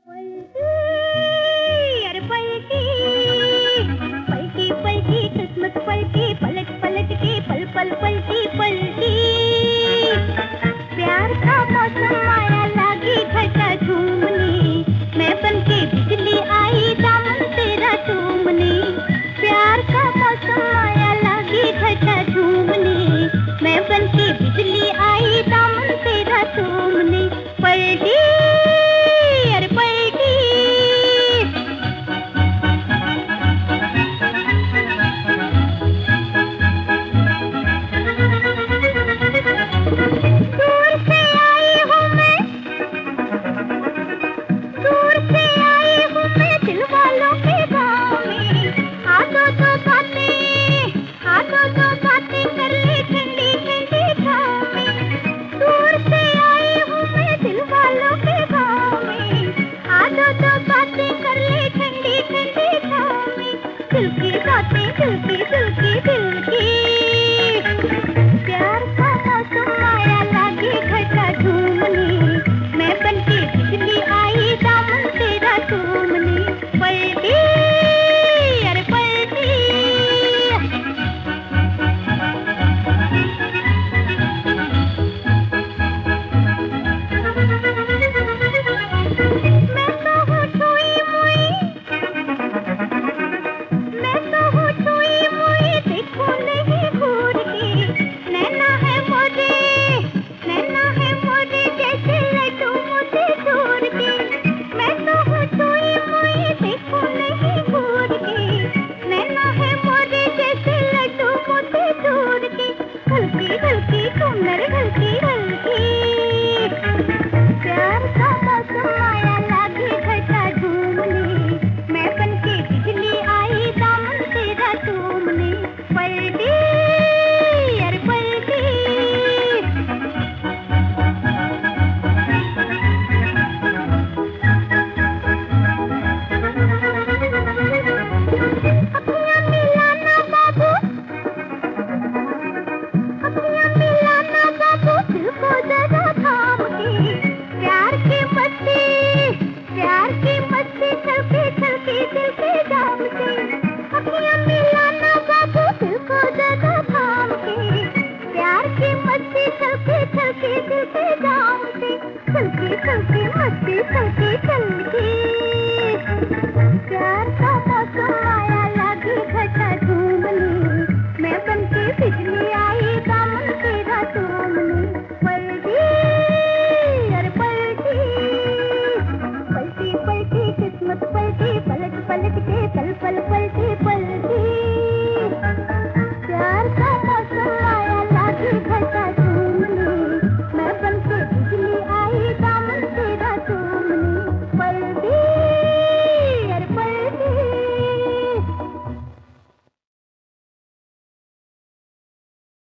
पलटी अरे पलटी पलटी पलटी किस्मत पलटी पलट पलट के पल पल पलटी पलटी प्यार का मौसम आया लागी घटा झूमने मैं बन के बिजली आई दामन तेरा चूमने प्यार का मौसम आया लागी घटा झूमने मैं बन के बिजली आई दामन तेरा चूमने पलटी अरे पलटी दूर से आई हूँ मैं दूर से आई हूँ मैं दिल वालों के गाँव में हाथों तो बातें कर ले ठंडी ठंडी छाँव में दूर से आई हूँ मैं दिल वालों के गाँव में हाथों तो बातें कर ले ठंडी ठंडी छाँव में दिल की बातें दिल की प्यार का मौसम आया लागे घटा झूमने मैं बन के बिजली आई दामन तेरा चूमने पलटी अरे पलटी मैं तो हूँ छुई मुई मैं तो हूँ छुई मुई देखो नहीं घूर के नैना है मोरे जैसे लड्डू मुझे दूर के मैं तो हूँ छुई मुई देखो नहीं घूर के नैना है मोरे जैसे लड्डू मुझे दूर के हल्की हल्की सुंदर हल्की हल्की प्यार का मौसम आया लागे घटा झूमने मैं बन के बिजली आई दामन तेरा चूमने पलटी अरे पलटी अखियाँ मिलाना बाबू अखियाँ मिलाना बाबू दिल को जरा थाम के प्यार की मस्ती छलके दिल के जाम से अखियाँ मिलाना बाबू दिल को जरा थाम के प्यार की मस्ती छलके दिल के जाम से छलके मस्ती छलके